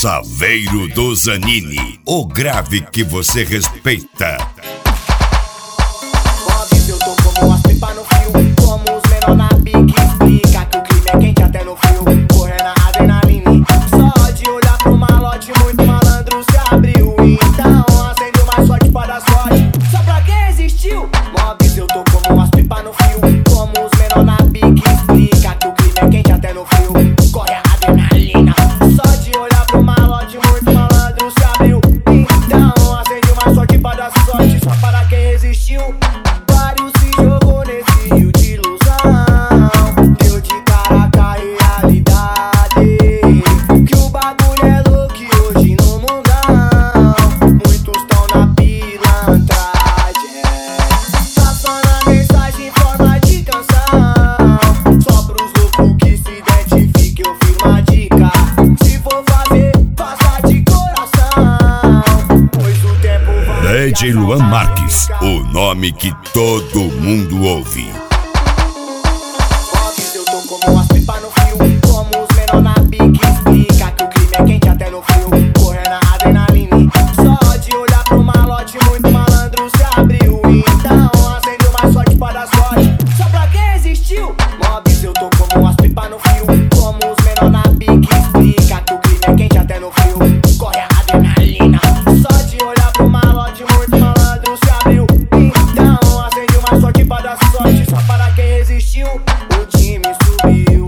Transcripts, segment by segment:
Saveiro do Zanini, o grave que você respeita. Eu tô como as pipas no fio, como os menor na pique. Explica que o crime é quente até no frio, correndo na adrenalina. Só de olhar pro malote, muito malandro se abriu. Então acende o mais forte para dar sorte, só pra quem existiu. Mobs, eu tô como as pipas no fio, como os menor na pique. Explica que o crime é quente até no frio, corre a adrenalina. Só de olhar pro malote, muito malandro se abriu. Então acende o mais forte para dar sorte, só para quem resistiu. Vários se jogou nesse rio de ilusão, deu de cara com a realidade, que o bagulho é louco e hoje no mundão muitos tão na pilantragem, passando a mensagem em forma de canção, só pros loucos que se identifiquem eu firmo a dica. Se for fazer, faça de coração, pois o tempo vai. DJ Luan Marques, o nome que todo mundo ouve. Eu tô como as pipas no fio, como os menor na pique. Explica que o crime é quente até no frio, correndo na adrenalina. Só de olhar pro malote, muito malandro se abriu. Então acende o mais forte para dar sorte, só pra quem existiu. Mobs, eu tô como as pipas no fio, como os menor na pique. Explica que o crime é quente até no frio, corre a adrenalina. Só de olhar pro malote, muito malandro se abriu. Então acende o mais forte para dar sorte, só para quem resistiu. O time subiu,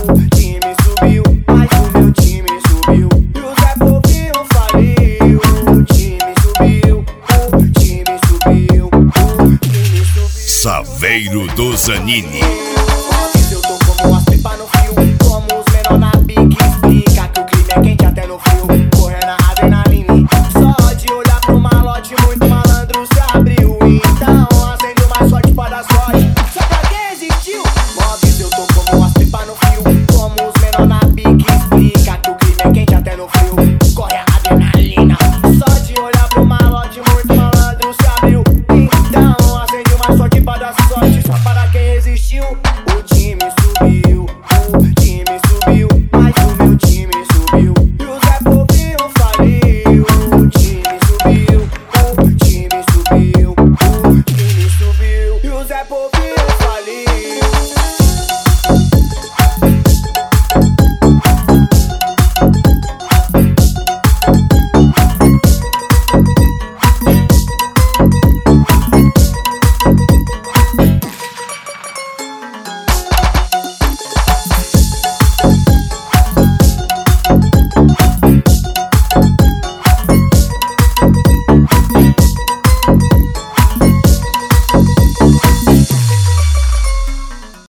mas o meu time subiu. E o Zé Povinho faliu. O time subiu, o time subiu. Saveiro do Zanini.